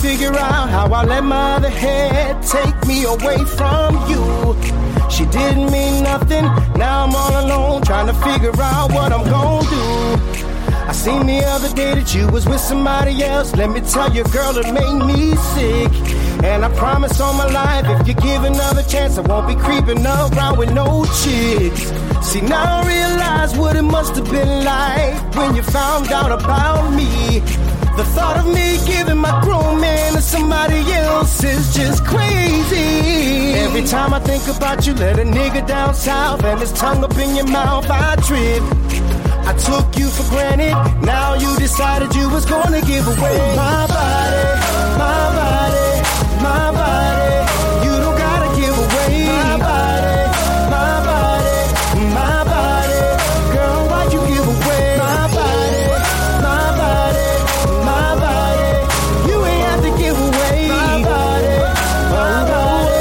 figure out how I let my other head take me away from you. She didn't mean nothing, now I'm all alone, trying to figure out what I'm gonna do. I seen the other day that you was with somebody else. Let me tell you, girl, it made me sick. And I promise on my life, if you give another chance, I won't be creeping around with no chicks. See, now I realize what it must have been like when you found out about me. The thought of me giving my grown man to somebody else is just crazy. Every time I think about you, let a nigga down south and his tongue up in your mouth, I trip. I took you for granted, now you decided you was gonna give away my body, my body, my body. You don't gotta give away my body, my body, my body. Girl, why'd you give away my body, my body, my body? You ain't have to give away my body, my body,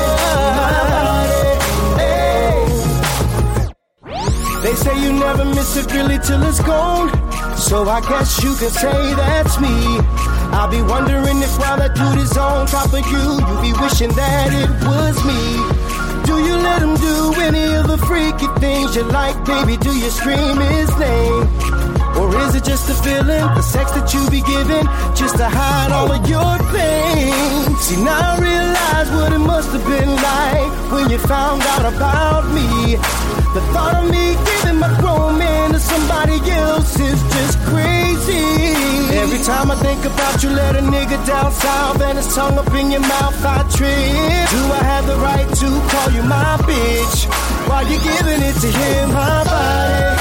my body. Hey. They say you never miss it really till it's gone, so I guess you can say that's me. I'll be wondering if while that dude is on top of you, you be wishing that it was me. Do you let him do any of the freaky things you like, baby? Do you scream his name? Or is it just a feeling, the sex that you be giving, just to hide all of your pain? See, now I realize what it must have been like when you found out about me. The thought of me giving my grown man to somebody else is just crazy. Every time I think about you, let a nigga down south and his tongue up in your mouth, I trip. Do I have the right to call you my bitch while you giving it to him? My body,